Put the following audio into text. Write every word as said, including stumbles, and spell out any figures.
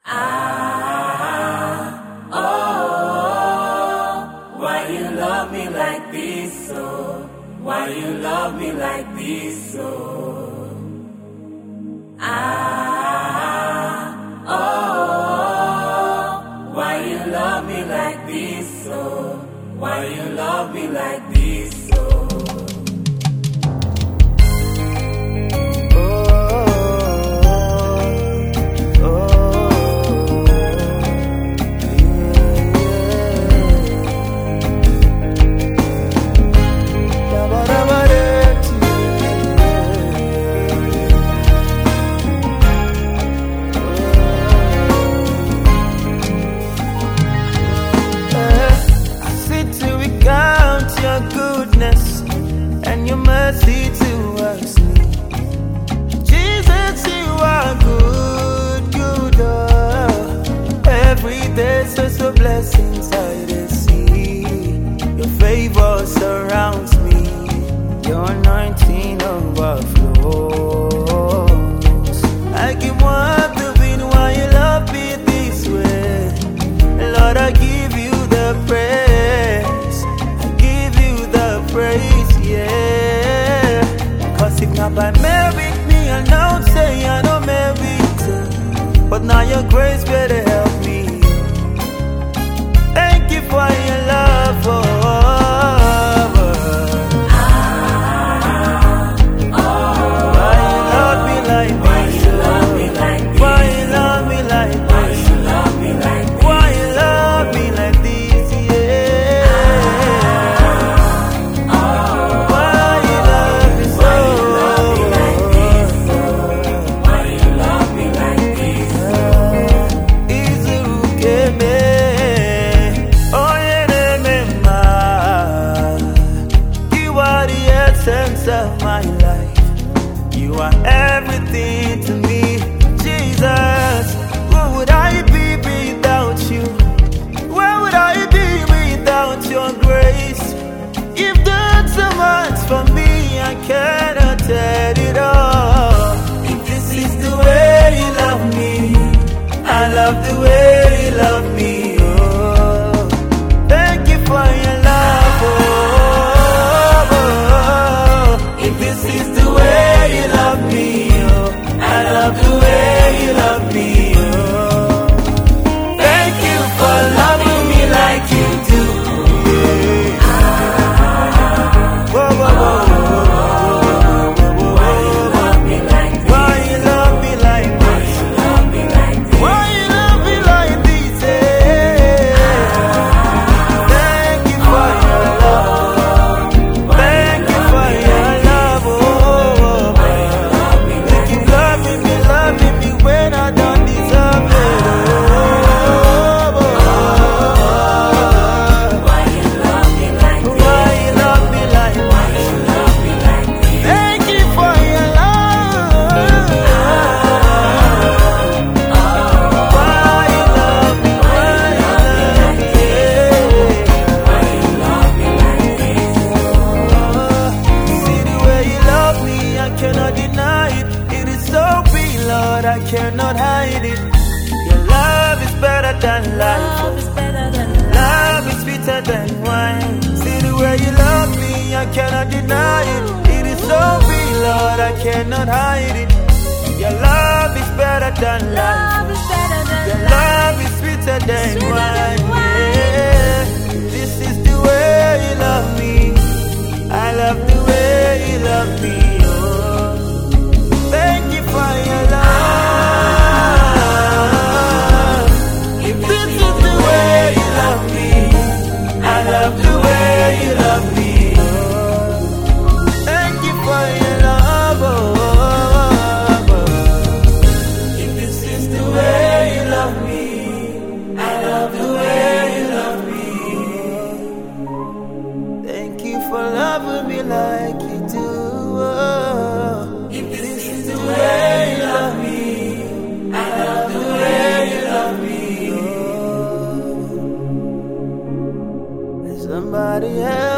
Ah, oh, why you love me like this, so? Why you love me like this, so? Ah, oh, why you love me like this, so? Why you love me like this, so? And your mercy towards me, Jesus, you are good, good. Oh. Every day, such a blessings I see. Your favor surrounds me, your anointing overflows. I keep wondering why you love me this way. Lord, I give you the praise, I give you the praise. Yeah, cause if not by merit, me I don't say I don't merit. But now your grace better help me. Thank you for your love, oh, ah, oh, why you love me like why this? you love me like this? Why you love me like Why this? you love me like this? Why you love me like this? Yeah. Of my life, you are everything to me, Jesus. Who would I be without you? Where would I be without your grace? You've done so much for me, I cannot tell it all. If this is the way you love me, I love the way you love me. Oh, thank you for your love. Oh, this is the way you love me, oh. I love the way you love me, oh. Thank you for loving me like you do. Yeah. Whoa, whoa, whoa, whoa, whoa, whoa, whoa. Why you love me like this? Why you love me like this? Why you love me like this? Why you love me like this? Yeah. Thank you for your love. Thank you for your love. When I don't deserve it, oh, why you love me like this? why you love me like this? Why you love me like this? Thank you for your love. Why you love me? Why you love me? Why you love me like this? See the way you love me, I cannot deny it. It is so real, Lord, I cannot hide it. Your love is better than life. Love is better than Love is sweeter than wine. See the way you love me, I cannot deny it. It is so real, Lord, I cannot hide it. Your love is better than life. love is better than Your life. love is sweeter than Sweeter than wine. wine. Yeah. This is the way you love me. I love the way you love me. Oh, thank you for your love. If this is the way you love me, I love the way you love me. Oh, thank you for your love. Oh, if this is the way you love me, I love the way you love me. Thank you for loving me like you do. Oh, if this is the way you love me, I love the way you love me. Oh, somebody else.